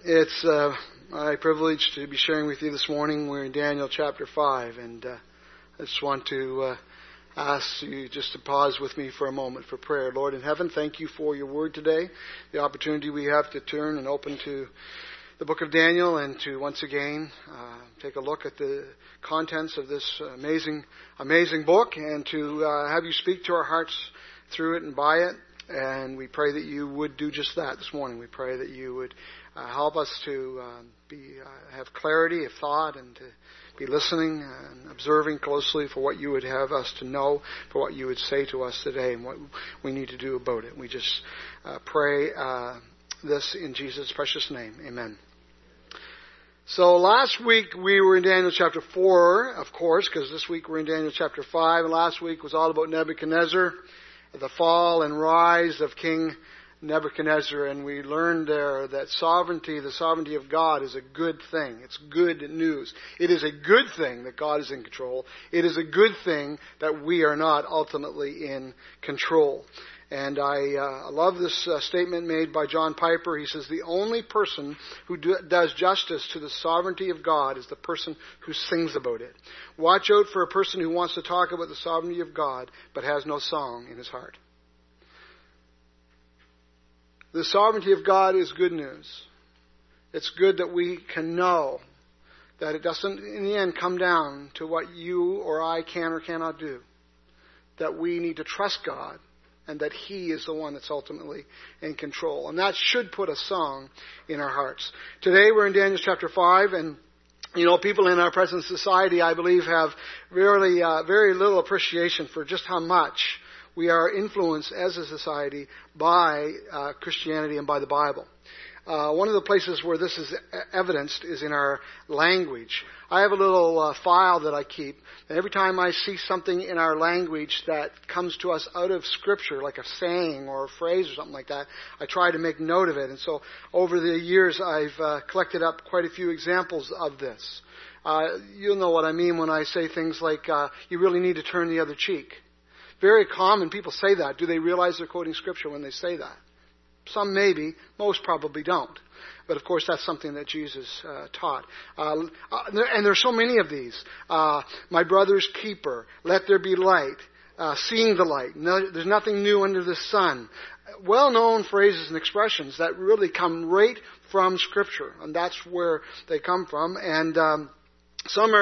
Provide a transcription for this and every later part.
It's my privilege to be sharing with you this morning. We're in Daniel chapter 5, and I just want to ask you just to pause with me for a moment for prayer. Lord in heaven, thank you for your word today, the opportunity we have to turn and open to the book of Daniel and to once again take a look at the contents of this amazing book, and to have you speak to our hearts through it and by it. And we pray that you would do just that this morning. We pray that you would help us to have clarity of thought and to be listening and observing closely for what you would have us to know, for what you would say to us today and what we need to do about it. We just pray this in Jesus' precious name. Amen. So last week we were in Daniel chapter 4, of course, because this week we're in Daniel chapter 5. And last week was all about Nebuchadnezzar, the fall and rise of King Nebuchadnezzar, and we learned there that the sovereignty of God is a good thing. It's good news. It is a good thing that God is in control. It is a good thing that we are not ultimately in control. And I love this statement made by John Piper. He says, the only person who does justice to the sovereignty of God is the person who sings about it. Watch out for a person who wants to talk about the sovereignty of God but has no song in his heart. The sovereignty of God is good news. It's good that we can know that it doesn't in the end come down to what you or I can or cannot do. That we need to trust God, and that He is the one that's ultimately in control. And that should put a song in our hearts. Today we're in Daniel chapter 5, and people in our present society, I believe, have really very little appreciation for just how much we are influenced as a society by Christianity and by the Bible. One of the places where this is evidenced is in our language. I have a little file that I keep, and every time I see something in our language that comes to us out of Scripture, like a saying or a phrase or something like that, I try to make note of it. And so over the years, I've collected up quite a few examples of this. You'll know what I mean when I say things like, you really need to turn the other cheek. Very common, people say that. Do they realize they're quoting Scripture when they say that? Some maybe, most probably don't. But of course, that's something that Jesus taught. And there's so many of these. My brother's keeper, let there be light, seeing the light. No, there's nothing new under the sun. Well-known phrases and expressions that really come right from Scripture. And that's where they come from. And some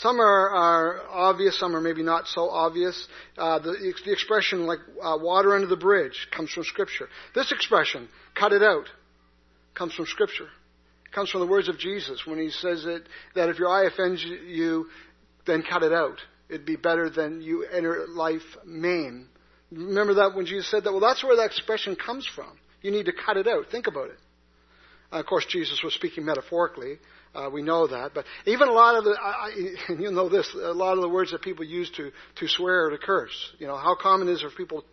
are obvious, some are maybe not so obvious. The expression like water under the bridge comes from Scripture. This expression, cut it out, comes from Scripture. It comes from the words of Jesus when He says that if your eye offends you, then cut it out. It'd be better than you enter life maimed. Remember that when Jesus said that? Well, that's where that expression comes from. You need to cut it out. Think about it. Of course, Jesus was speaking metaphorically. We know that. But even a lot of you know this, a lot of the words that people use to swear or to curse. How common is it for people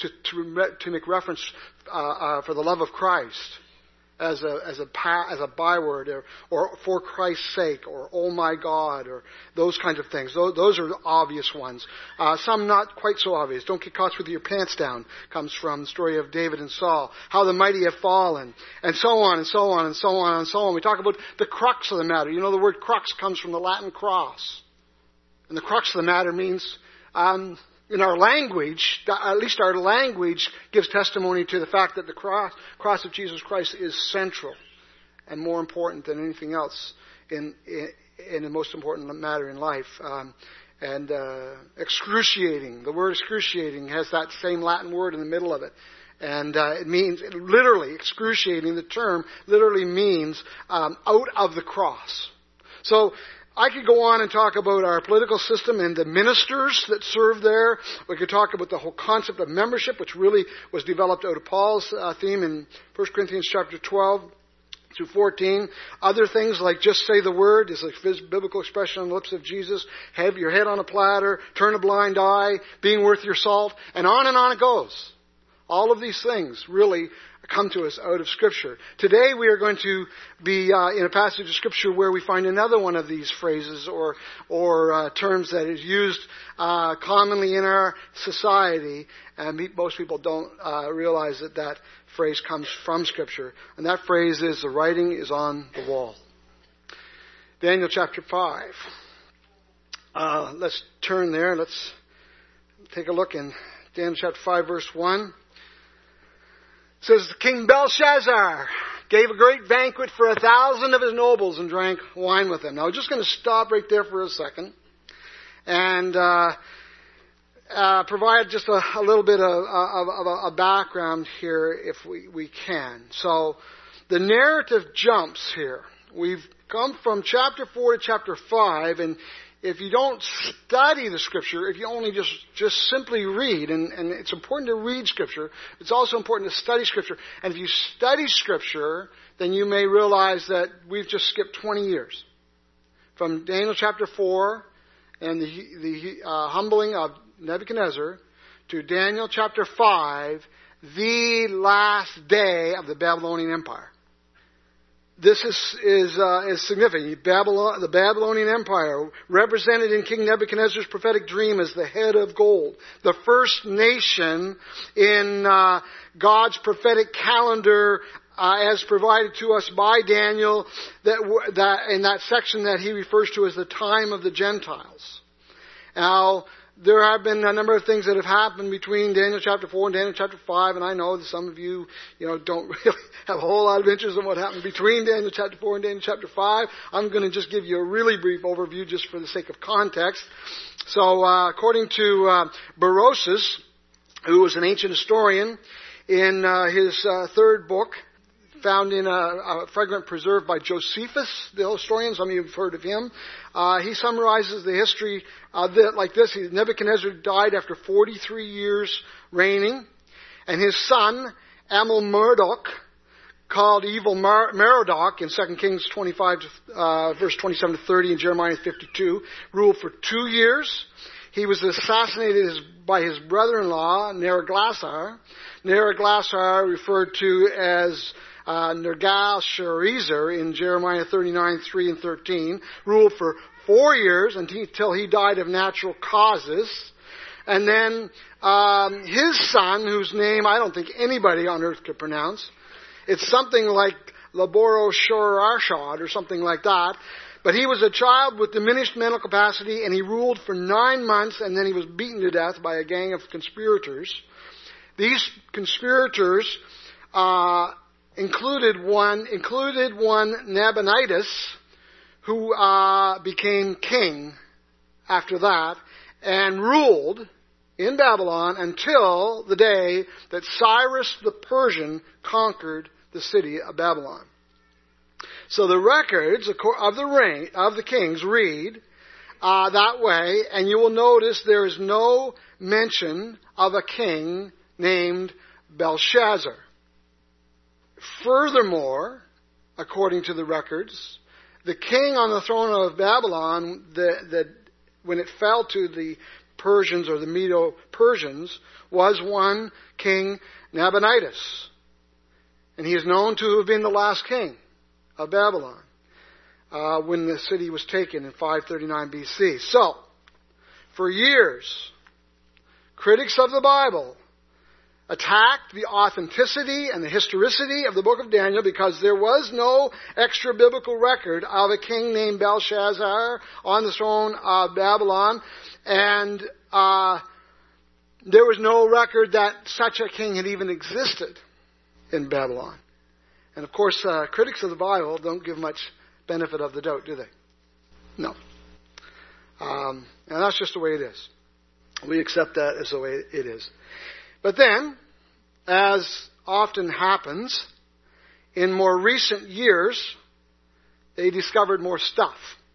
to make reference for the love of Christ as a byword, or for Christ's sake, or oh my God, or those kinds of things. Those are obvious ones. Some not quite so obvious. Don't get caught with your pants down comes from the story of David and Saul. How the mighty have fallen, and so on and so on and so on and so on. We talk about the crux of the matter. The word crux comes from the Latin cross, and the crux of the matter means. In our language, at least our language gives testimony to the fact that the cross of Jesus Christ is central and more important than anything else in the most important matter in life. Excruciating. The word excruciating has that same Latin word in the middle of it. And it means, literally, excruciating, the term literally means out of the cross. So, I could go on and talk about our political system and the ministers that serve there. We could talk about the whole concept of membership, which really was developed out of Paul's theme in 1 Corinthians chapter 12 through 14. Other things like just say the word is a biblical expression on the lips of Jesus. Have your head on a platter, turn a blind eye, being worth your salt, and on it goes. All of these things really come to us out of Scripture. Today we are going to be in a passage of Scripture where we find another one of these phrases or terms that is used commonly in our society, and most people don't realize that phrase comes from Scripture. And that phrase is, the writing is on the wall. Daniel chapter 5. Let's turn there. Let's take a look in Daniel chapter 5, verse 1. It says, King Belshazzar gave a great banquet for 1,000 of his nobles and drank wine with them. Now, we're just going to stop right there for a second and provide just a little bit of a background here if we can. So, the narrative jumps here. We've come from chapter 4 to chapter 5, and if you don't study the Scripture, if you only just simply read, and it's important to read Scripture, it's also important to study Scripture. And if you study Scripture, then you may realize that we've just skipped 20 years. From Daniel chapter 4 and the humbling of Nebuchadnezzar to Daniel chapter 5, the last day of the Babylonian Empire. This is significant. The Babylonian Empire, represented in King Nebuchadnezzar's prophetic dream as the head of gold. The first nation in God's prophetic calendar as provided to us by Daniel, that in that section that he refers to as the time of the Gentiles. Now, there have been a number of things that have happened between Daniel chapter 4 and Daniel chapter 5, and I know that some of you, don't really have a whole lot of interest in what happened between Daniel chapter 4 and Daniel chapter 5. I'm going to just give you a really brief overview just for the sake of context. So, according to Berosus, who was an ancient historian, in his third book, found in a fragment preserved by Josephus, the historian. Some of you have heard of him. He summarizes the history of it like this. Nebuchadnezzar died after 43 years reigning, and his son, Amel-Merodach, called evil Merodach in 2 Kings 25, verse 27 to 30, and Jeremiah 52, ruled for 2 years. He was assassinated by his brother-in-law, Neriglissar. Neriglissar, referred to as Nergal-Sharezer in Jeremiah 39, 3 and 13, ruled for 4 years until he died of natural causes. And then his son, whose name I don't think anybody on earth could pronounce, it's something like Laboro-Shor-Arshad or something like that. But he was a child with diminished mental capacity, and he ruled for 9 months, and then he was beaten to death by a gang of conspirators. These conspirators included one Nabonidus, who became king after that, and ruled in Babylon until the day that Cyrus the Persian conquered the city of Babylon. So the records of the reign of the kings read that way, and you will notice there is no mention of a king named Belshazzar. Furthermore, according to the records, the king on the throne of Babylon, when it fell to the Persians or the Medo-Persians, was one King Nabonidus. And he is known to have been the last king of Babylon when the city was taken in 539 BC. So, for years, critics of the Bible attacked the authenticity and the historicity of the book of Daniel because there was no extra biblical record of a king named Belshazzar on the throne of Babylon, and there was no record that such a king had even existed in Babylon. And of course, critics of the Bible don't give much benefit of the doubt, do they? No. And that's just the way it is. We accept that as the way it is. But then, as often happens, in more recent years, they discovered more stuff,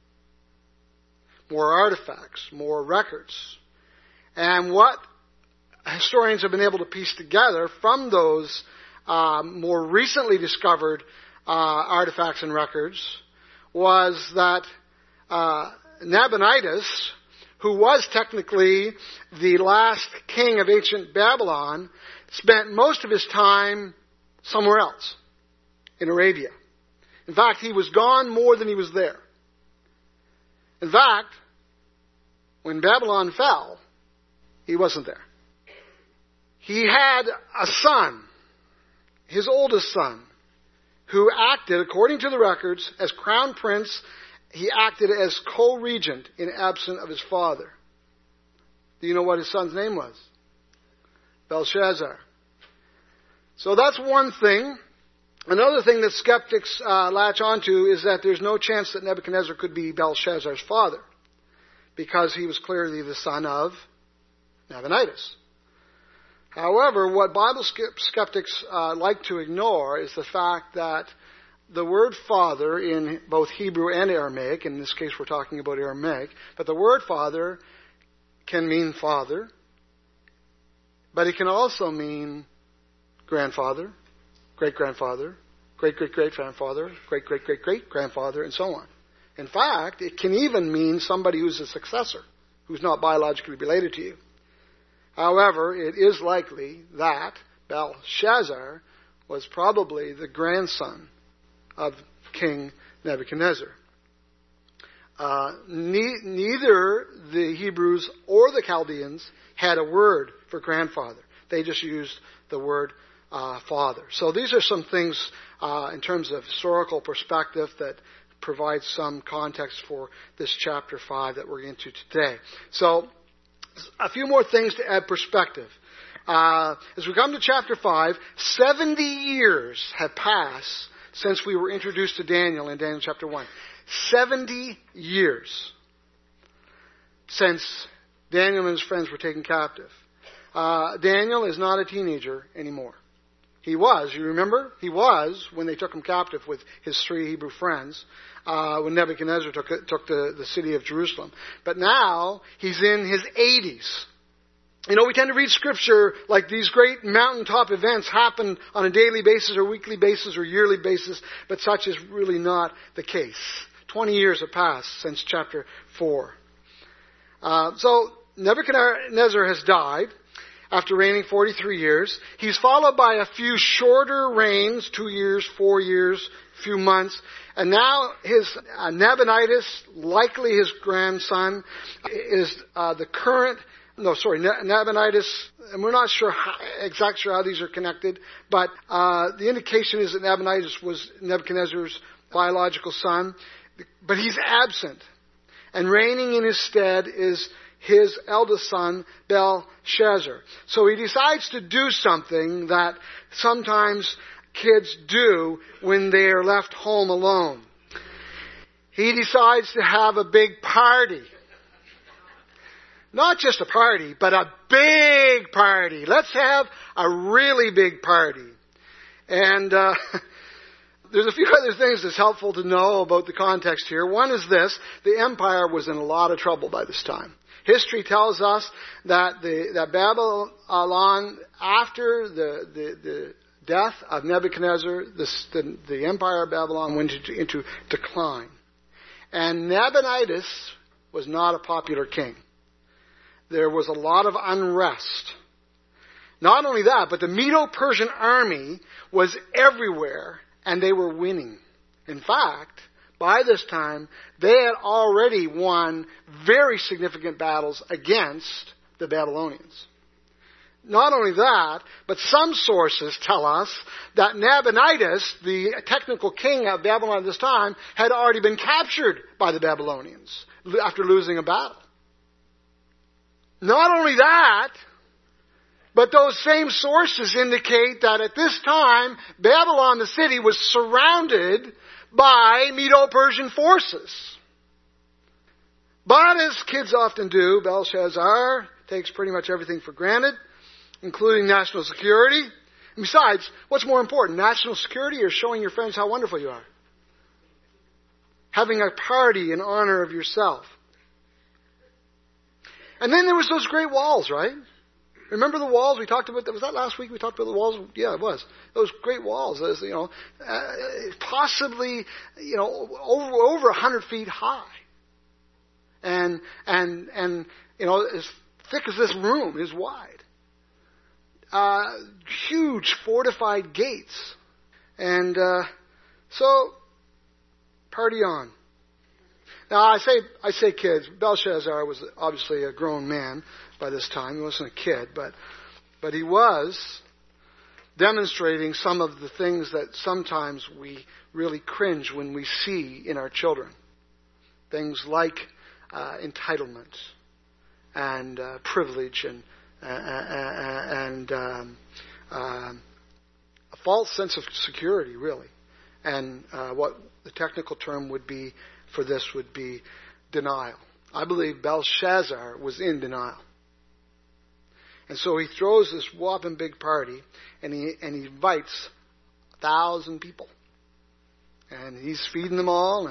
more artifacts, more records. And what historians have been able to piece together from those more recently discovered artifacts and records was that Nabonidus, who was technically the last king of ancient Babylon, spent most of his time somewhere else in Arabia. In fact, he was gone more than he was there. In fact, when Babylon fell, he wasn't there. He had a son, his oldest son, who acted, according to the records, as crown prince. He acted as co-regent in absence of his father. Do you know what his son's name was? Belshazzar. So that's one thing. Another thing that skeptics latch onto is that there's no chance that Nebuchadnezzar could be Belshazzar's father, because he was clearly the son of Nabonidus. However, what Bible skeptics like to ignore is the fact that the word father in both Hebrew and Aramaic, in this case we're talking about Aramaic, but the word father can mean father, but it can also mean grandfather, great-grandfather, great-great-great-grandfather, great-great-great-great-grandfather, and so on. In fact, it can even mean somebody who's a successor, who's not biologically related to you. However, it is likely that Belshazzar was probably the grandson of King Nebuchadnezzar. Neither the Hebrews or the Chaldeans had a word for grandfather. They just used the word father. So these are some things in terms of historical perspective that provide some context for this chapter 5 that we're into today. So a few more things to add perspective. As we come to chapter 5, 70 years have passed since we were introduced to Daniel in Daniel chapter 1. 70 years since Daniel and his friends were taken captive. Daniel is not a teenager anymore. He was, you remember? He was when they took him captive with his 3 Hebrew friends, when Nebuchadnezzar took the city of Jerusalem. But now he's in his 80s. You know, we tend to read Scripture like these great mountaintop events happen on a daily basis or weekly basis or yearly basis, but such is really not the case. 20 years have passed since chapter 4. So Nebuchadnezzar has died after reigning 43 years. He's followed by a few shorter reigns, 2 years, 4 years, few months. And now his Nabonidus, likely his grandson, is the current... Nabonidus, and we're not sure exactly sure how these are connected, but the indication is that Nabonidus was Nebuchadnezzar's biological son, but he's absent. And reigning in his stead is his eldest son, Belshazzar. So he decides to do something that sometimes kids do when they are left home alone. He decides to have a big party. Not just a party, but a big party. Let's have a really big party. And there's a few other things that's helpful to know about the context here. One is this: the empire was in a lot of trouble by this time. History tells us that Babylon, after the death of Nebuchadnezzar, the empire of Babylon went into decline. And Nabonidus was not a popular king. There was a lot of unrest. Not only that, but the Medo-Persian army was everywhere, and they were winning. In fact, by this time, they had already won very significant battles against the Babylonians. Not only that, but some sources tell us that Nabonidus, the technical king of Babylon at this time, had already been captured by the Babylonians after losing a battle. Not only that, but those same sources indicate that at this time, Babylon, the city, was surrounded by Medo-Persian forces. But as kids often do, Belshazzar takes pretty much everything for granted, including national security. And besides, what's more important, national security or showing your friends how wonderful you are? Having a party in honor of yourself. And then there was those great walls, right? Remember the walls we talked about? Was that last week we talked about the walls? Yeah, it was. Those great walls, possibly, over 100 feet high. And as thick as this room is wide. huge fortified gates. And so, party on. Now, I say kids. Belshazzar was obviously a grown man by this time. He wasn't a kid, but he was demonstrating some of the things that sometimes we really cringe when we see in our children. Things like entitlement and privilege and a false sense of security, really. And what the technical term would be for this would be denial. I believe Belshazzar was in denial. And so he throws this whopping big party, and he invites 1,000 people. And he's feeding them all,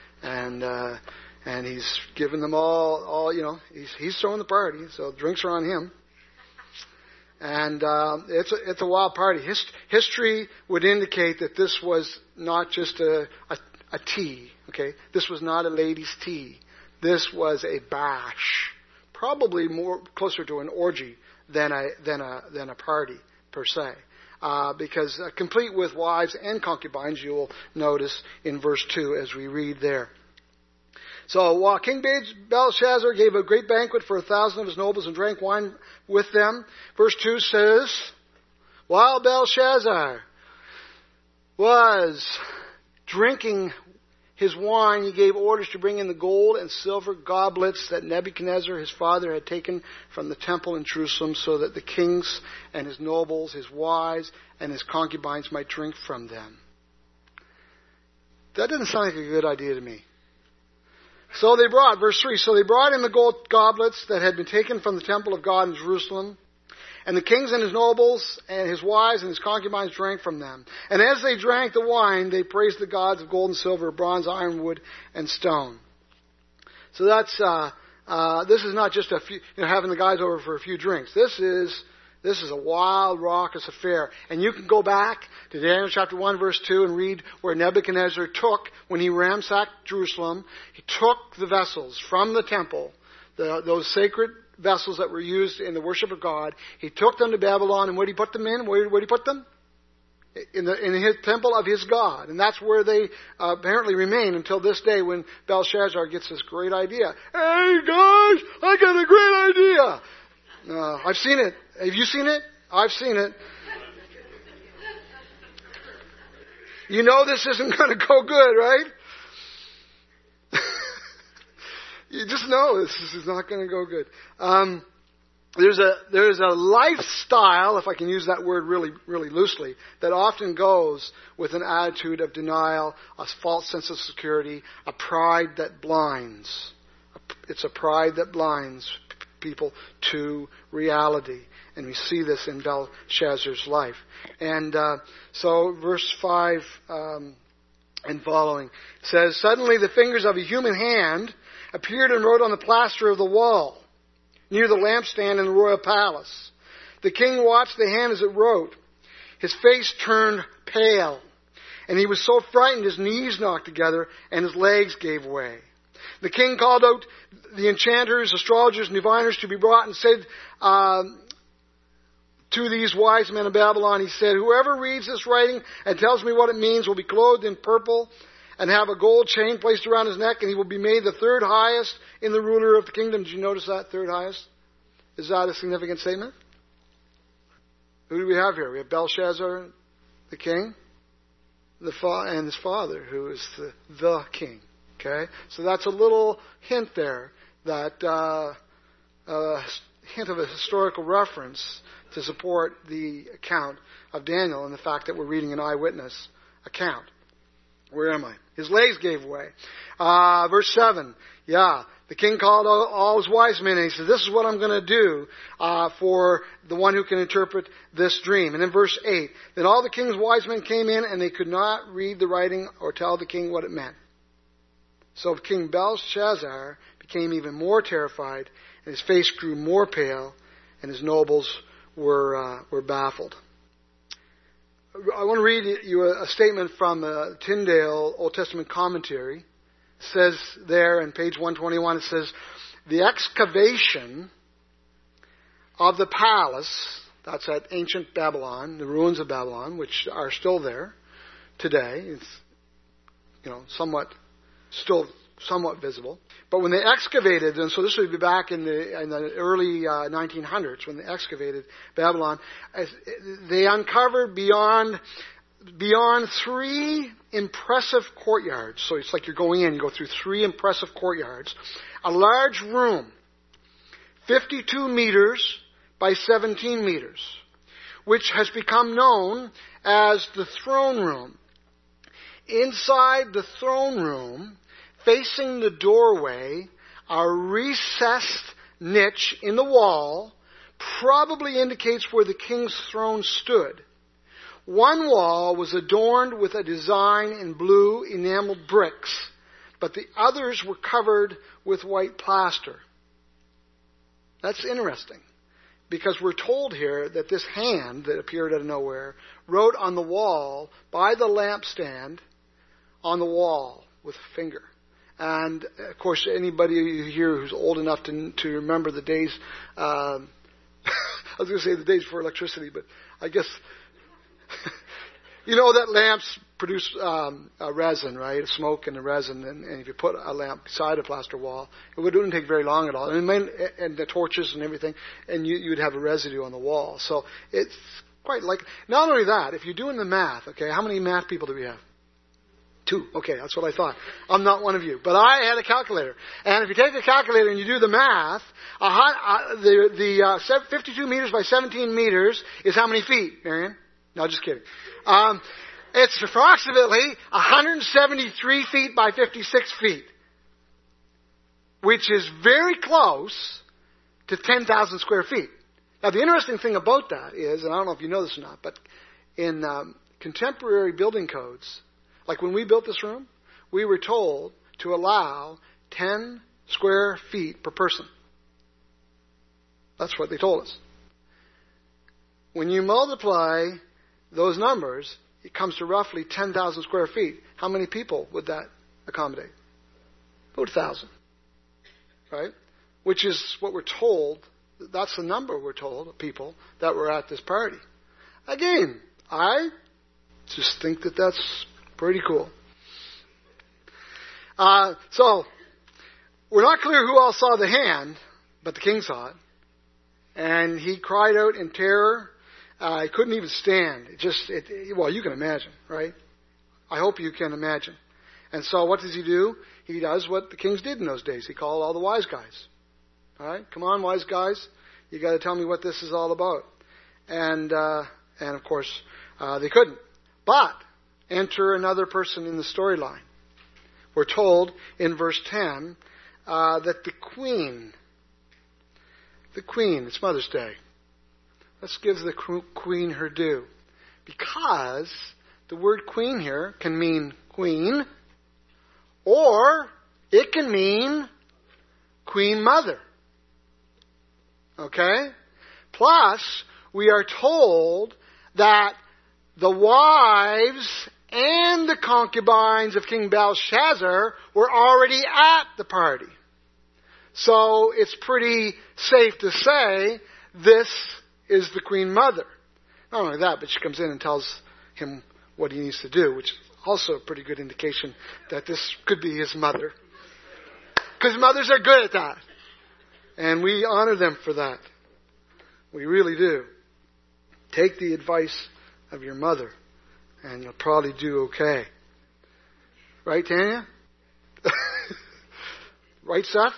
and he's giving them all he's throwing the party, so drinks are on him. And it's a wild party. History would indicate that this was not just a tea. Okay, this was not a ladies' tea. This was a bash, probably more closer to an orgy than a party per se, because complete with wives and concubines. You will notice in verse 2 as we read there. So while King Belshazzar gave a great banquet for 1,000 of his nobles and drank wine with them, verse 2 says, while Belshazzar was drinking his wine, he gave orders to bring in the gold and silver goblets that Nebuchadnezzar, his father, had taken from the temple in Jerusalem, so that the kings and his nobles, his wives, and his concubines might drink from them. That doesn't sound like a good idea to me. So they brought, verse 3, so they brought in the gold goblets that had been taken from the temple of God in Jerusalem. And the kings and his nobles and his wives and his concubines drank from them. And as they drank the wine, they praised the gods of gold and silver, bronze, iron, wood, and stone. So that's this is not just a few, having the guys over for a few drinks. This is a wild, raucous affair. And you can go back to Daniel chapter 1, verse 2, and read where Nebuchadnezzar took, when he ransacked Jerusalem, he took the vessels from the temple, those sacred vessels that were used in the worship of God. He took them to Babylon, and where did he put them in? Where did he put them? In his temple of his God. And that's where they apparently remain until this day, when Belshazzar gets this great idea. Hey guys, I got a great idea. I've seen it. Have you seen it? I've seen it. You know this isn't going to go good, right? You just know this is not going to go good. There's a lifestyle, if I can use that word really, really loosely, that often goes with an attitude of denial, a false sense of security, a pride that blinds. It's a pride that blinds people to reality. And we see this in Belshazzar's life. And so verse 5 and following says, suddenly the fingers of a human hand appeared and wrote on the plaster of the wall near the lampstand in the royal palace. The king watched the hand as it wrote. His face turned pale, and he was so frightened his knees knocked together and his legs gave way. The king called out the enchanters, astrologers, and diviners to be brought, and said to these wise men of Babylon, he said, whoever reads this writing and tells me what it means will be clothed in purple and have a gold chain placed around his neck, and he will be made the third highest in the ruler of the kingdom. Did you notice that, third highest? Is that a significant statement? Who do we have here? We have Belshazzar, the king, and his father, who is the king. Okay? So that's a little hint there, that hint of a historical reference to support the account of Daniel and the fact that we're reading an eyewitness account. Where am I? His legs gave way. Verse 7. Yeah, the king called all his wise men, and he said, this is what I'm going to do for the one who can interpret this dream. And in verse 8, then all the king's wise men came in, and they could not read the writing or tell the king what it meant. So King Belshazzar became even more terrified, and his face grew more pale, and his nobles were baffled. I want to read you a statement from the Tyndale Old Testament commentary. It says there on page 121, it says, the excavation of the palace, That's at ancient Babylon, the ruins of Babylon, which are still there today. It's, somewhat visible. But when they excavated, and so this would be back in the early 1900s, when they excavated Babylon, they uncovered beyond 3 impressive courtyards. So it's like you're going in, you go through 3 impressive courtyards. A large room, 52 meters by 17 meters, which has become known as the throne room. Inside the throne room, facing the doorway, a recessed niche in the wall probably indicates where the king's throne stood. One wall was adorned with a design in blue enameled bricks, but the others were covered with white plaster. That's interesting, because we're told here that this hand that appeared out of nowhere wrote on the wall by the lampstand on the wall with a finger. And, of course, anybody here who's old enough to remember the days, I was going to say the days before electricity, but I guess, that lamps produce a resin, right? A smoke and a resin. And if you put a lamp beside a plaster wall, it wouldn't take very long at all. And the torches and everything, and you'd have a residue on the wall. So it's quite like, not only that, if you're doing the math, okay, how many math people do we have? 2. Okay, that's what I thought. I'm not one of you. But I had a calculator. And if you take a calculator and you do the math, the 52 meters by 17 meters is how many feet, Marion? No, just kidding. It's approximately 173 feet by 56 feet, which is very close to 10,000 square feet. Now, the interesting thing about that is, and I don't know if you know this or not, but in contemporary building codes, like when we built this room, we were told to allow 10 square feet per person. That's what they told us. When you multiply those numbers, it comes to roughly 10,000 square feet. How many people would that accommodate? About 1,000. Right? Which is what we're told. That's the number we're told of people that were at this party. Again, I just think that that's pretty cool. So, we're not clear who all saw the hand, but the king saw it. And he cried out in terror. He couldn't even stand. Well, you can imagine, right? I hope you can imagine. And so what does he do? He does what the kings did in those days. He called all the wise guys. All right? Come on, wise guys. You got to tell me what this is all about. And of course, they couldn't. But enter another person in the storyline. We're told in verse 10 that the queen, it's Mother's Day. Let's give the queen her due. Because the word queen here can mean queen, or it can mean queen mother. Okay? Plus, we are told that the wives and the concubines of King Belshazzar were already at the party. So it's pretty safe to say this is the queen mother. Not only that, but she comes in and tells him what he needs to do, which is also a pretty good indication that this could be his mother. Because mothers are good at that. And we honor them for that. We really do. Take the advice of your mother, and you'll probably do okay. Right, Tanya? Right, Seth?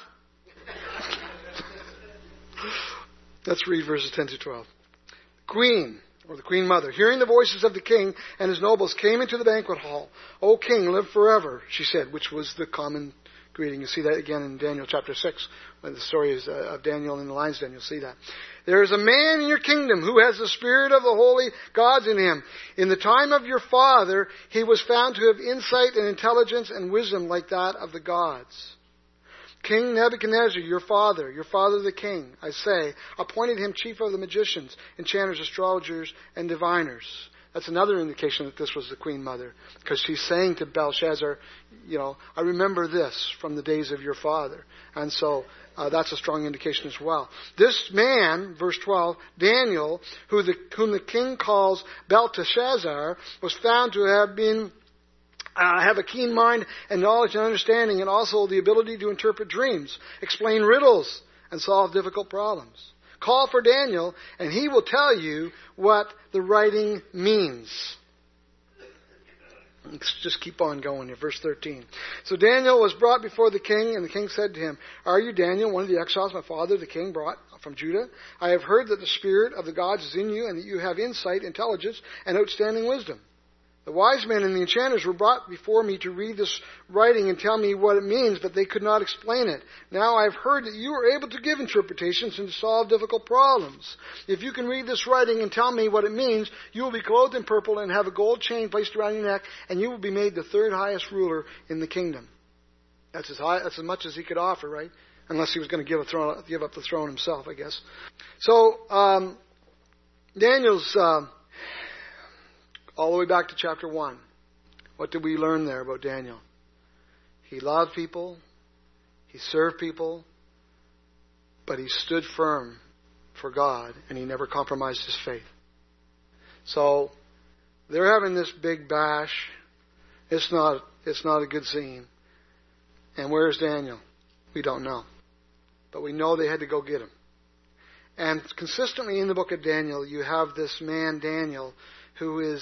Let's read verses 10 to 12. Queen, or the queen mother, hearing the voices of the king and his nobles, came into the banquet hall. O king, live forever, she said, which was the common greeting. You see that again in Daniel chapter 6, when the story is of Daniel in the lion's den. You'll see that. There is a man in your kingdom who has the spirit of the holy gods in him. In the time of your father, he was found to have insight and intelligence and wisdom like that of the gods. King Nebuchadnezzar, your father the king, I say, appointed him chief of the magicians, enchanters, astrologers, and diviners. That's another indication that this was the queen mother. Because she's saying to Belshazzar, I remember this from the days of your father. And so that's a strong indication as well. This man, verse 12, Daniel, whom the king calls Belteshazzar, was found to have a keen mind and knowledge and understanding, and also the ability to interpret dreams, explain riddles, and solve difficult problems. Call for Daniel, and he will tell you what the writing means. Let's just keep on going here. Verse 13. So Daniel was brought before the king, and the king said to him, "Are you Daniel, one of the exiles my father, the king, brought from Judah? I have heard that the spirit of the gods is in you, and that you have insight, intelligence, and outstanding wisdom. The wise men and the enchanters were brought before me to read this writing and tell me what it means, but they could not explain it. Now I have heard that you are able to give interpretations and to solve difficult problems. If you can read this writing and tell me what it means, you will be clothed in purple and have a gold chain placed around your neck, and you will be made the third highest ruler in the kingdom." That's as much as he could offer, right? Unless he was going to give up the throne himself, I guess. So Daniel's all the way back to chapter 1. What did we learn there about Daniel? He loved people. He served people. But he stood firm for God, and he never compromised his faith. So they're having this big bash. It's not a good scene. And where's Daniel? We don't know. But we know they had to go get him. And consistently in the book of Daniel, you have this man, Daniel, who is,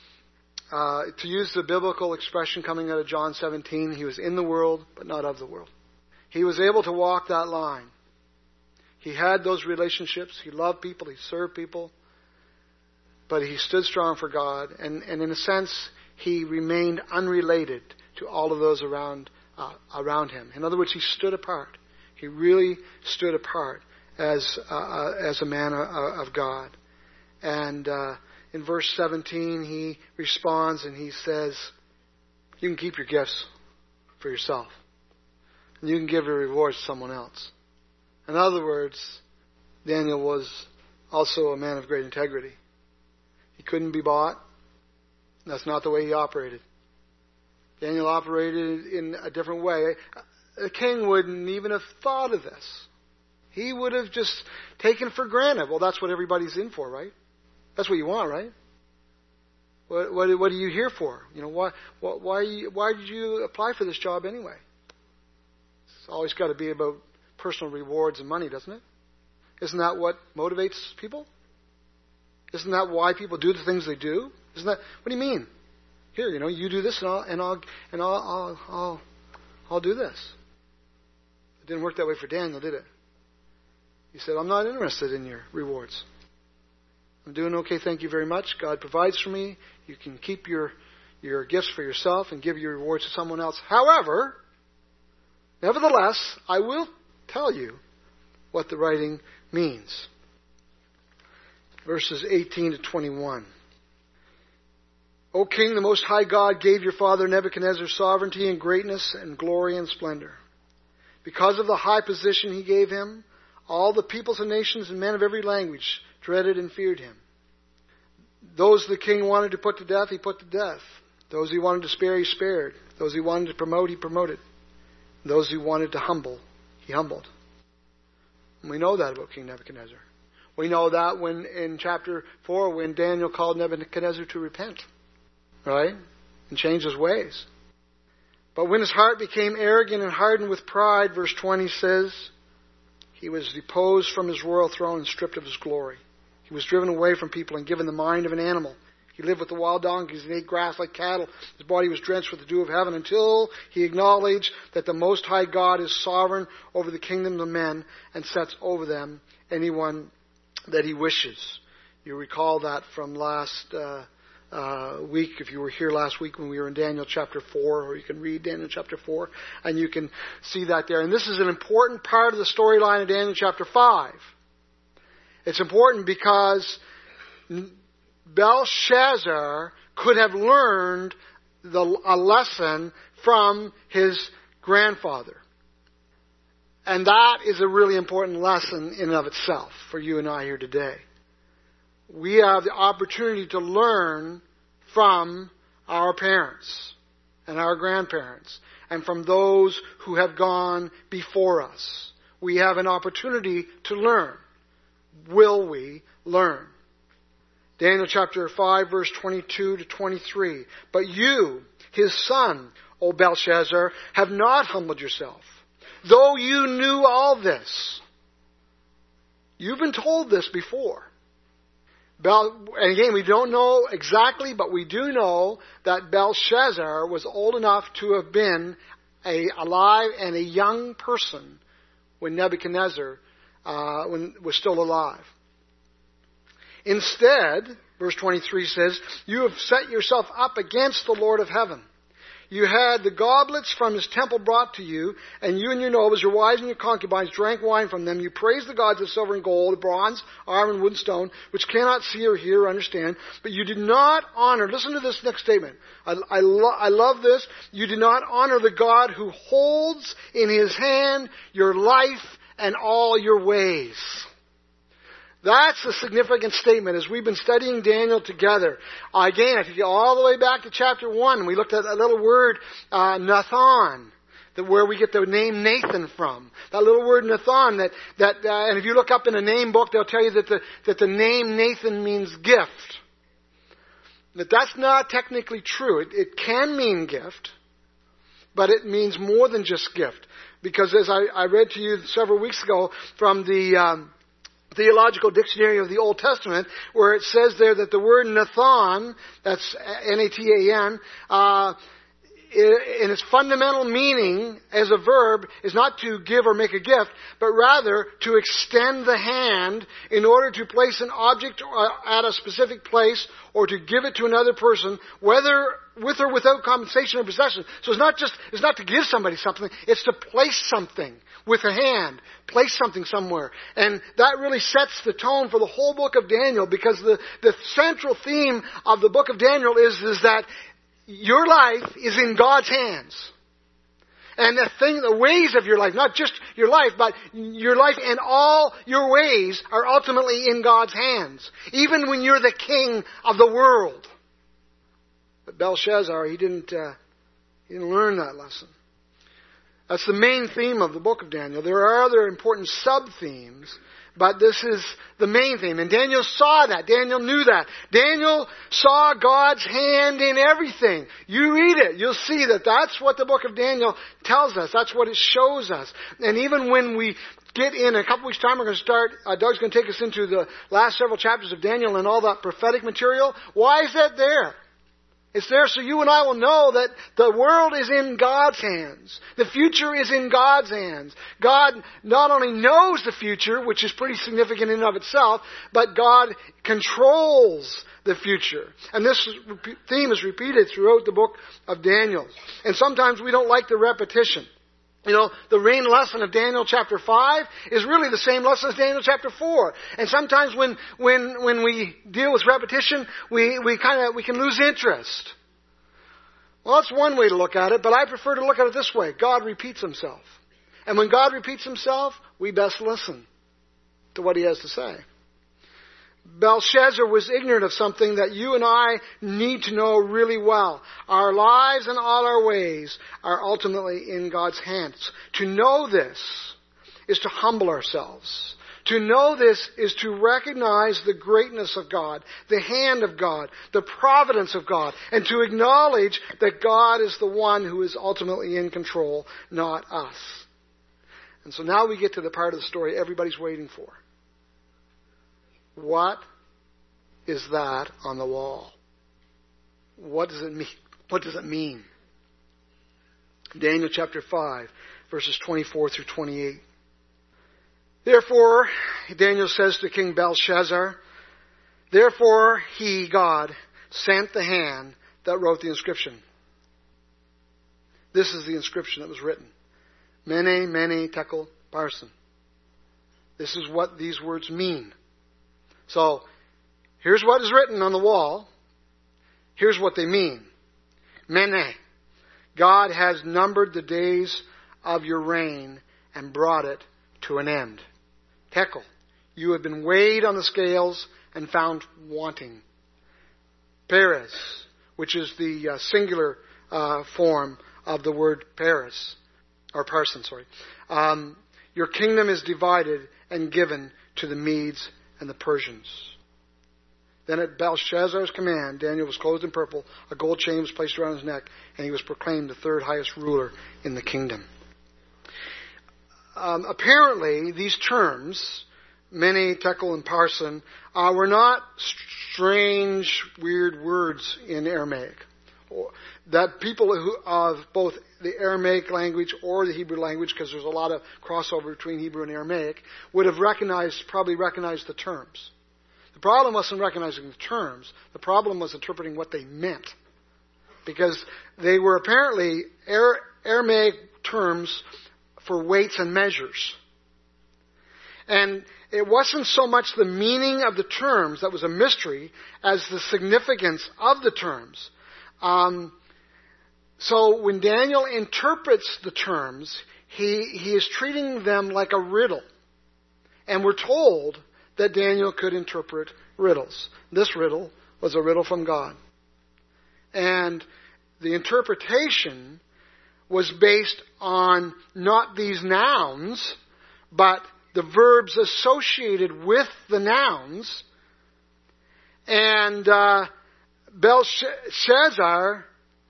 to use the biblical expression coming out of John 17, he was in the world, but not of the world. He was able to walk that line. He had those relationships. He loved people. He served people. But he stood strong for God. And in a sense, he remained unrelated to all of those around him. In other words, he stood apart. He really stood apart as a man of God. And in verse 17, he responds and he says, "You can keep your gifts for yourself. And you can give your rewards to someone else." In other words, Daniel was also a man of great integrity. He couldn't be bought. That's not the way he operated. Daniel operated in a different way. The king wouldn't even have thought of this. He would have just taken for granted. Well, that's what everybody's in for, right? That's what you want, right? What are you here for? Why did you apply for this job anyway? It's always got to be about personal rewards and money, doesn't it? Isn't that what motivates people? Isn't that why people do the things they do? Isn't that? What do you mean? Here, you do this, and I'll do this. It didn't work that way for Daniel, did it? He said, "I'm not interested in your rewards. I'm doing okay, thank you very much. God provides for me. You can keep your gifts for yourself and give your rewards to someone else. However, nevertheless, I will tell you what the writing means." Verses 18 to 21. "O King, the Most High God gave your father Nebuchadnezzar sovereignty and greatness and glory and splendor. Because of the high position he gave him, all the peoples and nations and men of every language dreaded and feared him. Those the king wanted to put to death, he put to death. Those he wanted to spare, he spared. Those he wanted to promote, he promoted. Those he wanted to humble, he humbled." And we know that about King Nebuchadnezzar. We know that when in chapter 4, when Daniel called Nebuchadnezzar to repent, right? And change his ways. But when his heart became arrogant and hardened with pride, verse 20 says, he was deposed from his royal throne and stripped of his glory. He was driven away from people and given the mind of an animal. He lived with the wild donkeys and ate grass like cattle. His body was drenched with the dew of heaven until he acknowledged that the Most High God is sovereign over the kingdoms of men and sets over them anyone that he wishes. You recall that from last week, if you were here last week when we were in Daniel chapter 4, or you can read Daniel chapter 4, and you can see that there. And this is an important part of the storyline of Daniel chapter 5. It's important because Belshazzar could have learned a lesson from his grandfather. And that is a really important lesson in and of itself for you and I here today. we have the opportunity to learn from our parents and our grandparents and from those who have gone before us. We have an opportunity to learn. Will we learn? Daniel chapter 5, verse 22 to 23. But you, his son, O Belshazzar, have not humbled yourself, though you knew all this. You've been told this before. And again, we don't know exactly, but we do know that Belshazzar was old enough to have been alive and a young person when Nebuchadnezzar was still alive. Instead, verse 23 says, you have set yourself up against the Lord of heaven. You had the goblets from his temple brought to you, and you and your nobles, your wives and your concubines drank wine from them. You praised the gods of silver and gold, bronze, iron, wood, and stone, which cannot see or hear or understand. But you did not honor, listen to this next statement. I love this. You did not honor the God who holds in his hand your life and all your ways. That's a significant statement as we've been studying Daniel together. Again, if you go all the way back to chapter 1, we looked at a little word, Nathan, where we get the name Nathan from. That little word Nathan, and if you look up in a name book, they'll tell you that the name Nathan means gift. But that's not technically true. It can mean gift, but it means more than just gift. Because as I read to you several weeks ago from the Theological Dictionary of the Old Testament, where it says there that the word Nathan, that's N-A-T-A-N, in its fundamental meaning as a verb is not to give or make a gift, but rather to extend the hand in order to place an object at a specific place or to give it to another person, whether with or without compensation or possession. So it's not to give somebody something, it's to place something with a hand, place something somewhere. And that really sets the tone for the whole book of Daniel, because the central theme of the book of Daniel is that your life is in God's hands. And the ways of your life, not just your life, but your life and all your ways are ultimately in God's hands. Even when you're the king of the world. But Belshazzar, he didn't learn that lesson. That's the main theme of the book of Daniel. There are other important sub-themes, but this is the main theme. And Daniel saw that. Daniel knew that. Daniel saw God's hand in everything. You read it, you'll see that that's what the book of Daniel tells us. That's what it shows us. And even when we get in a couple weeks' time, we're going to start, Doug's going to take us into the last several chapters of Daniel and all that prophetic material. Why is that there? It's there so you and I will know that the world is in God's hands. The future is in God's hands. God not only knows the future, which is pretty significant in and of itself, but God controls the future. And this theme is repeated throughout the book of Daniel. And sometimes we don't like the repetition. You know, the main lesson of Daniel chapter 5 is really the same lesson as Daniel chapter 4. And sometimes when we deal with repetition, we can lose interest. Well, that's one way to look at it, but I prefer to look at it this way. God repeats himself. And when God repeats himself, we best listen to what he has to say. Belshazzar was ignorant of something that you and I need to know really well. Our lives and all our ways are ultimately in God's hands. To know this is to humble ourselves. To know this is to recognize the greatness of God, the hand of God, the providence of God, and to acknowledge that God is the one who is ultimately in control, not us. And so now we get to the part of the story everybody's waiting for. What is that on the wall? What does it mean? What does it mean? Daniel chapter 5, verses 24 through 28. Therefore, Daniel says to King Belshazzar, therefore he, God, sent the hand that wrote the inscription. This is the inscription that was written. Mene, mene, tekel, parsin. This is what these words mean. So, here's what is written on the wall. Here's what they mean. Mene. God has numbered the days of your reign and brought it to an end. Tekel. You have been weighed on the scales and found wanting. Peres, which is the singular form of the word Paris, or parson, sorry. Your kingdom is divided and given to the Medes and the Persians. Then at Belshazzar's command, Daniel was clothed in purple, a gold chain was placed around his neck, and he was proclaimed the third highest ruler in the kingdom. Apparently, these terms, mene, tekel, and parson, were not strange, weird words in Aramaic. That people who of both the Aramaic language or the Hebrew language, because there's a lot of crossover between Hebrew and Aramaic, would have probably recognized the terms. The problem wasn't recognizing the terms. The problem was interpreting what they meant. Because they were apparently Aramaic terms for weights and measures. And it wasn't so much the meaning of the terms that was a mystery as the significance of the terms. So when Daniel interprets the terms, he is treating them like a riddle. And we're told that Daniel could interpret riddles. This riddle was a riddle from God. And the interpretation was based on not these nouns, but the verbs associated with the nouns. And Belshazzar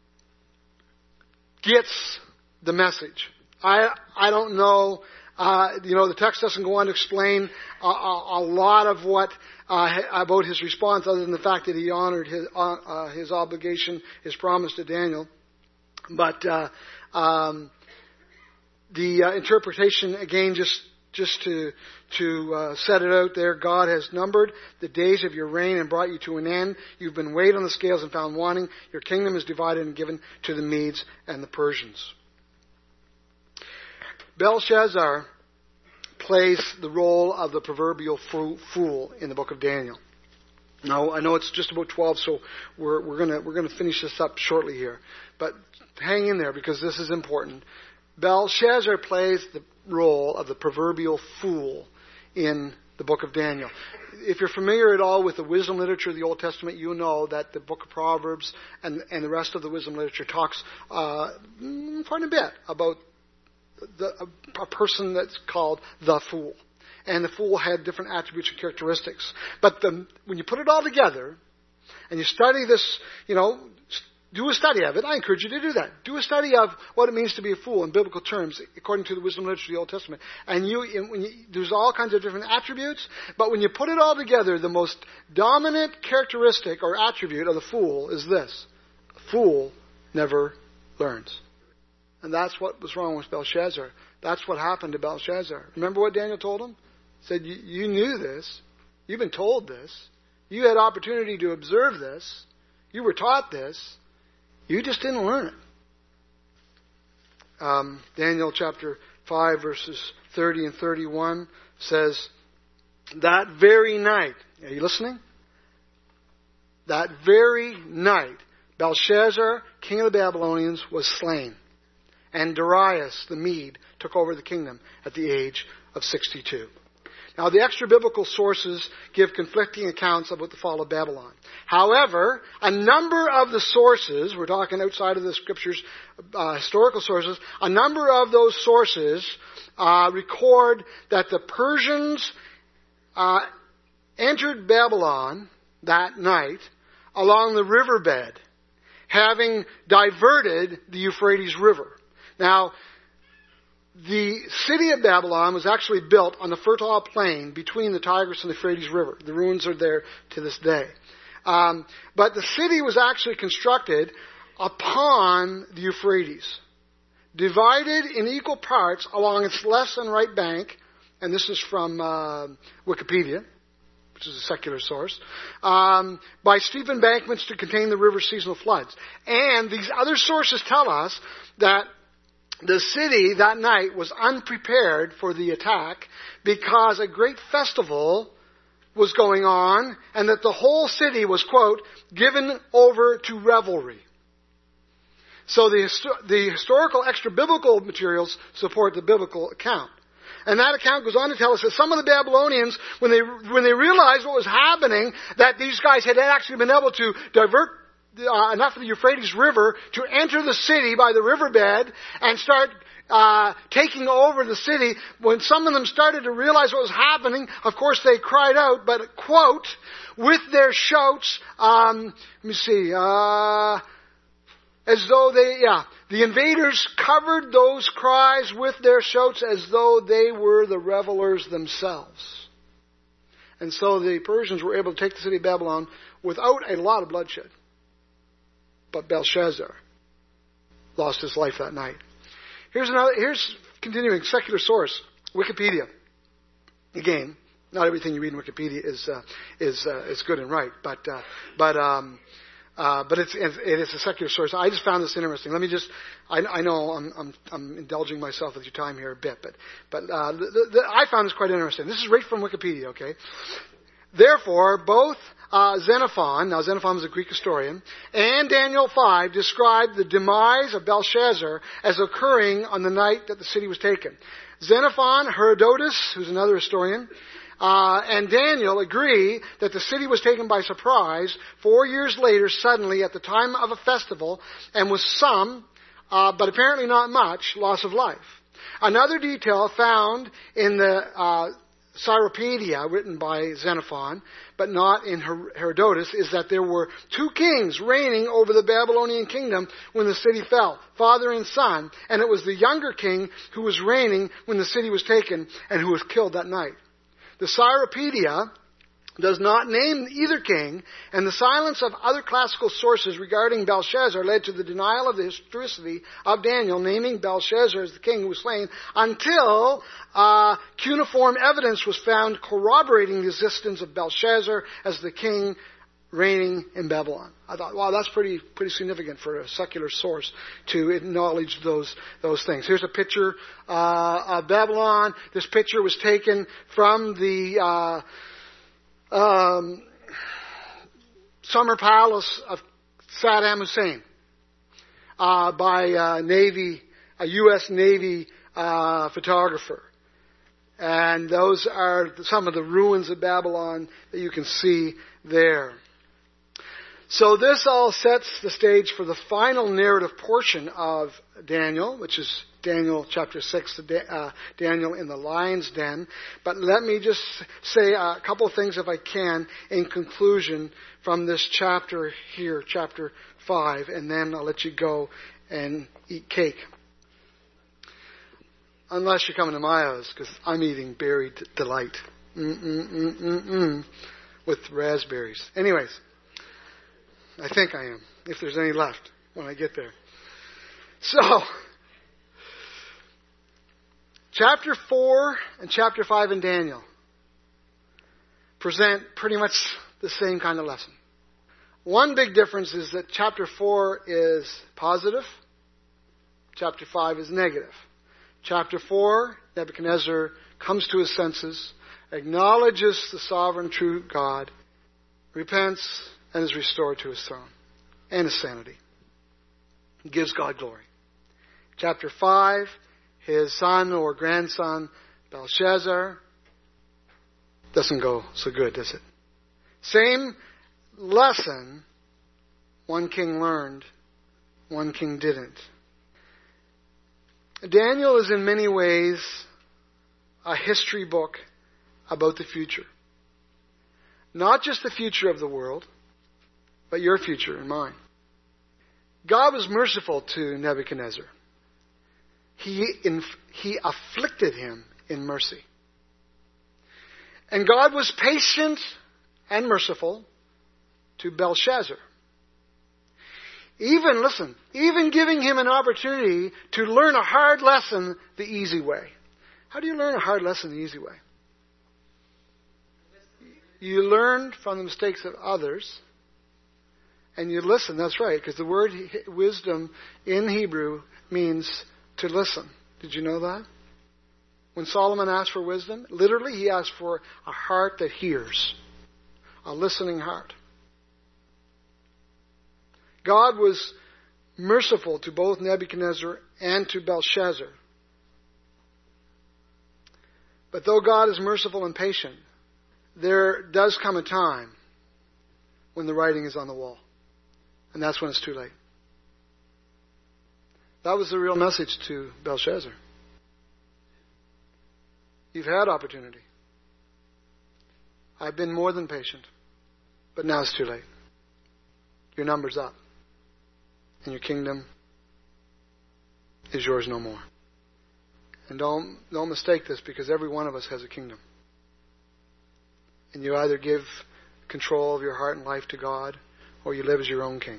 gets the message. I don't know. The text doesn't go on to explain a lot of what about his response, other than the fact that he honored his obligation, his promise to Daniel. But the interpretation, again, just to set it out there, God has numbered the days of your reign and brought you to an end. You've been weighed on the scales and found wanting. Your kingdom is divided and given to the Medes and the Persians. Belshazzar plays the role of the proverbial fool in the book of Daniel. Now, I know it's just about 12, so we're gonna finish this up shortly here. But hang in there, because this is important. Belshazzar plays the role of the proverbial fool in the book of Daniel. If you're familiar at all with the wisdom literature of the Old Testament, you know that the book of Proverbs and the rest of the wisdom literature talks quite a bit about a person that's called the fool. And the fool had different attributes and characteristics. But when you put it all together and you study this, do a study of it. I encourage you to do that. Do a study of what it means to be a fool in biblical terms, according to the wisdom literature of the Old Testament. And there's all kinds of different attributes, but when you put it all together, the most dominant characteristic or attribute of the fool is this: a fool never learns. And that's what was wrong with Belshazzar. That's what happened to Belshazzar. Remember what Daniel told him? He said, you knew this. You've been told this. You had opportunity to observe this. You were taught this. You just didn't learn it. Daniel chapter 5 verses 30 and 31 says, that very night, are you listening? That very night, Belshazzar, king of the Babylonians, was slain. And Darius the Mede took over the kingdom at the age of 62. Now, the extra-biblical sources give conflicting accounts about the fall of Babylon. However, a number of the sources, we're talking outside of the Scriptures, historical sources, a number of those sources record that the Persians entered Babylon that night along the riverbed, having diverted the Euphrates River. Now, the city of Babylon was actually built on the fertile plain between the Tigris and the Euphrates River. The ruins are there to this day. But the city was actually constructed upon the Euphrates, divided in equal parts along its left and right bank, and this is from Wikipedia, which is a secular source, by steep embankments to contain the river's seasonal floods. And these other sources tell us that the city that night was unprepared for the attack because a great festival was going on and that the whole city was, quote, given over to revelry. So the historical extra-biblical materials support the biblical account. And that account goes on to tell us that some of the Babylonians, when they realized what was happening, that these guys had actually been able to divert enough of the Euphrates River to enter the city by the riverbed and start taking over the city. When some of them started to realize what was happening, of course they cried out, but quote, with their shouts, as though the invaders covered those cries with their shouts as though they were the revelers themselves. And so the Persians were able to take the city of Babylon without a lot of bloodshed. But Belshazzar lost his life that night. Here's continuing secular source, Wikipedia. Again, not everything you read in Wikipedia is good and right, but it is a secular source. I just found this interesting. Let me just, I know I'm indulging myself with your time here a bit, but I found this quite interesting. This is right from Wikipedia, okay? Therefore, both Xenophon, now Xenophon was a Greek historian, and Daniel 5 describe the demise of Belshazzar as occurring on the night that the city was taken. Xenophon, Herodotus, who's another historian, and Daniel agree that the city was taken by surprise 4 years later, suddenly, at the time of a festival, and with some, but apparently not much, loss of life. Another detail found in the Cyropaedia, written by Xenophon, but not in Herodotus, is that there were 2 kings reigning over the Babylonian kingdom when the city fell, father and son, and it was the younger king who was reigning when the city was taken and who was killed that night. The Cyropaedia does not name either king, and the silence of other classical sources regarding Belshazzar led to the denial of the historicity of Daniel, naming Belshazzar as the king who was slain, until cuneiform evidence was found corroborating the existence of Belshazzar as the king reigning in Babylon. I thought, wow, that's pretty significant for a secular source to acknowledge those things. Here's a picture of Babylon. This picture was taken from the summer palace of Saddam Hussein by a U.S. Navy photographer. And those are some of the ruins of Babylon that you can see there. So this all sets the stage for the final narrative portion of Daniel, which is Daniel chapter 6, Daniel in the lion's den. But let me just say a couple of things, if I can, in conclusion from this chapter here, chapter 5, and then I'll let you go and eat cake. Unless you're coming to my house, because I'm eating berry delight. With raspberries. Anyways, I think I am, if there's any left when I get there. So, chapter 4 and chapter 5 in Daniel present pretty much the same kind of lesson. One big difference is that chapter 4 is positive, chapter 5 is negative. Chapter 4, Nebuchadnezzar comes to his senses, acknowledges the sovereign true God, repents, and is restored to his throne and his sanity. He gives God glory. Chapter 5, his son or grandson, Belshazzar, doesn't go so good, does it? Same lesson, one king learned, one king didn't. Daniel is in many ways a history book about the future. Not just the future of the world, but your future and mine. God was merciful to Nebuchadnezzar. He afflicted him in mercy. And God was patient and merciful to Belshazzar. Even giving him an opportunity to learn a hard lesson the easy way. How do you learn a hard lesson the easy way? You learn from the mistakes of others, and you listen. That's right, because the word wisdom in Hebrew means to listen. Did you know that? When Solomon asked for wisdom, literally he asked for a heart that hears, a listening heart. God was merciful to both Nebuchadnezzar and to Belshazzar. But though God is merciful and patient, there does come a time when the writing is on the wall. And that's when it's too late. That was the real message to Belshazzar. You've had opportunity. I've been more than patient. But now it's too late. Your number's up. And your kingdom is yours no more. And don't mistake this, because every one of us has a kingdom. And you either give control of your heart and life to God, or you live as your own king.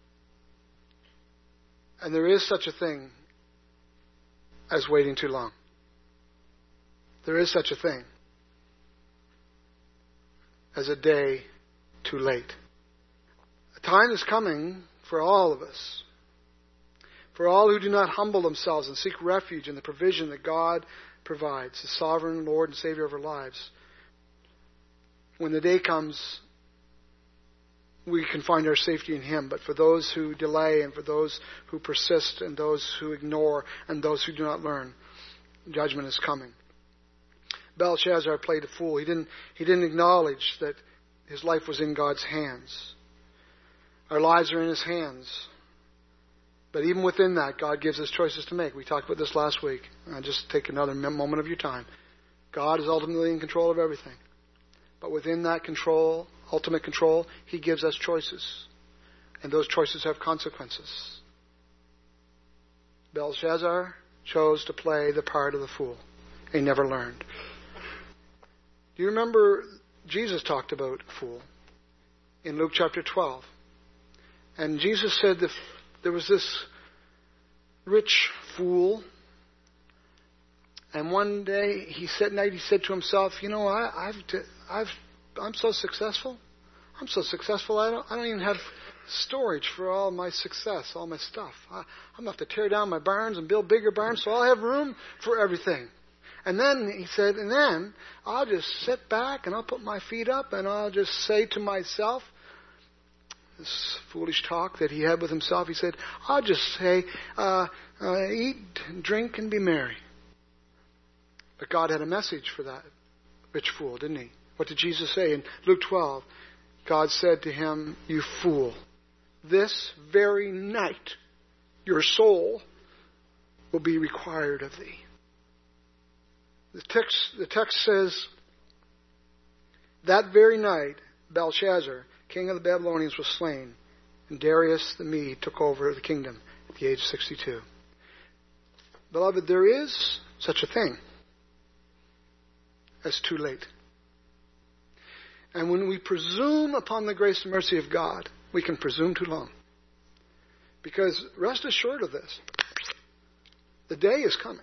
And there is such a thing as waiting too long. There is such a thing as a day too late. A time is coming for all of us, for all who do not humble themselves and seek refuge in the provision that God provides, the sovereign Lord and Savior of our lives. When the day comes, we can find our safety in Him. But for those who delay, and for those who persist, and those who ignore, and those who do not learn, judgment is coming. Belshazzar played a fool. He didn't acknowledge that his life was in God's hands. Our lives are in His hands. But even within that, God gives us choices to make. We talked about this last week. I'll just take another moment of your time. God is ultimately in control of everything. But within that control, ultimate control, He gives us choices. And those choices have consequences. Belshazzar chose to play the part of the fool. He never learned. Do you remember Jesus talked about a fool in Luke chapter 12? And Jesus said that there was this rich fool. And one day he said to himself, you know, I'm so successful. I'm so successful. I don't even have storage for all my success, all my stuff. I'm going to have to tear down my barns and build bigger barns so I'll have room for everything. And then he said, and then I'll just sit back and I'll put my feet up and I'll just say to myself, this foolish talk that he had with himself, he said, I'll just say, eat, drink, and be merry. But God had a message for that rich fool, didn't He? What did Jesus say in Luke 12? God said to him, you fool, this very night your soul will be required of thee. The text says, that very night Belshazzar, king of the Babylonians, was slain, and Darius the Mede took over the kingdom at the age of 62. Beloved, there is such a thing as too late. And when we presume upon the grace and mercy of God, we can presume too long. Because rest assured of this, the day is coming.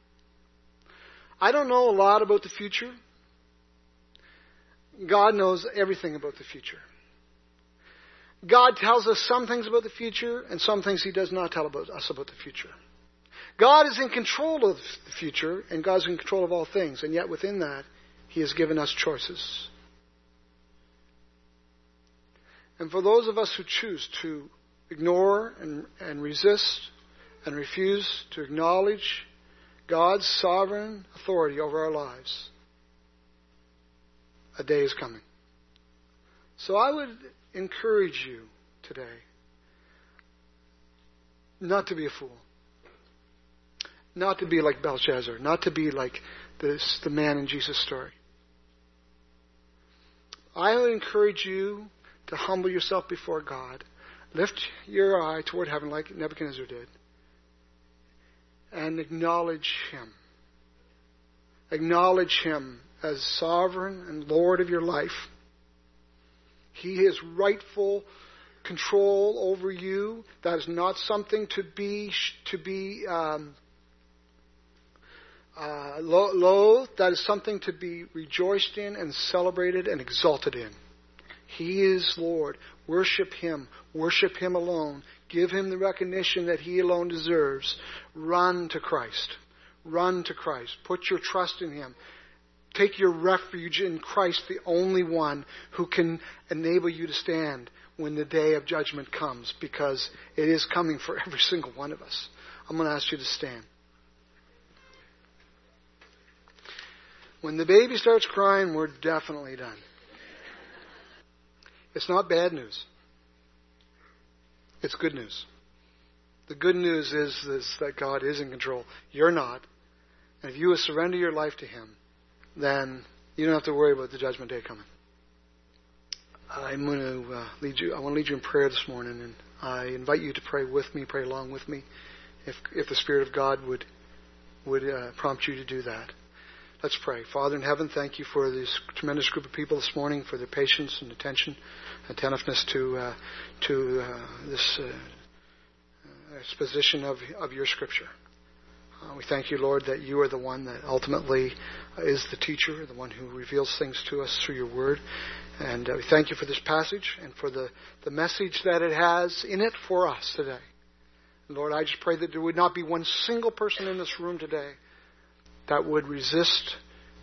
I don't know a lot about the future. God knows everything about the future. God tells us some things about the future and some things He does not tell us about the future. God is in control of the future and God's in control of all things. And yet within that, He has given us choices. And for those of us who choose to ignore and resist and refuse to acknowledge God's sovereign authority over our lives, a day is coming. So I would encourage you today not to be a fool. Not to be like Belshazzar. Not to be like the man in Jesus' story. I would encourage you to humble yourself before God. Lift your eye toward heaven like Nebuchadnezzar did. And acknowledge Him. Acknowledge Him as sovereign and Lord of your life. He has rightful control over you. That is not something to be loathed. That is something to be rejoiced in and celebrated and exalted in. He is Lord. Worship Him. Worship Him alone. Give Him the recognition that He alone deserves. Run to Christ. Run to Christ. Put your trust in Him. Take your refuge in Christ, the only one who can enable you to stand when the day of judgment comes, because it is coming for every single one of us. I'm going to ask you to stand. When the baby starts crying, we're definitely done. It's not bad news. It's good news. The good news is that God is in control. You're not. And if you will surrender your life to Him, then you don't have to worry about the judgment day coming. I'm going to lead you. I want to lead you in prayer this morning, and I invite you to pray with me, pray along with me, if the Spirit of God would prompt you to do that. Let's pray. Father in heaven, thank you for this tremendous group of people this morning, for their patience and attention, attentiveness to this exposition of your Scripture. We thank you, Lord, that you are the one that ultimately is the teacher, the one who reveals things to us through your word. And we thank you for this passage and for the message that it has in it for us today. Lord, I just pray that there would not be one single person in this room today that would resist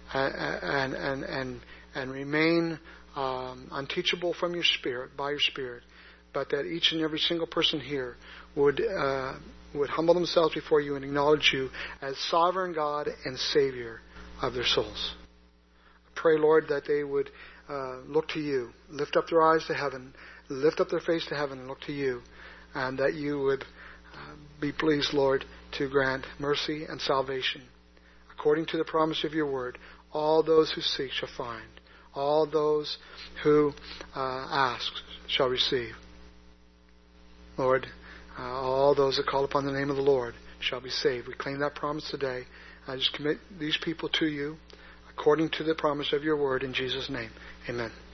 and remain unteachable from your Spirit, by your Spirit, but that each and every single person here would humble themselves before you and acknowledge you as sovereign God and Savior of their souls. I pray, Lord, that they would look to you, lift up their eyes to heaven, lift up their face to heaven and look to you, and that you would be pleased, Lord, to grant mercy and salvation. According to the promise of your word, all those who seek shall find. All those who ask shall receive. Lord, all those that call upon the name of the Lord shall be saved. We claim that promise today. I just commit these people to you according to the promise of your word in Jesus' name. Amen.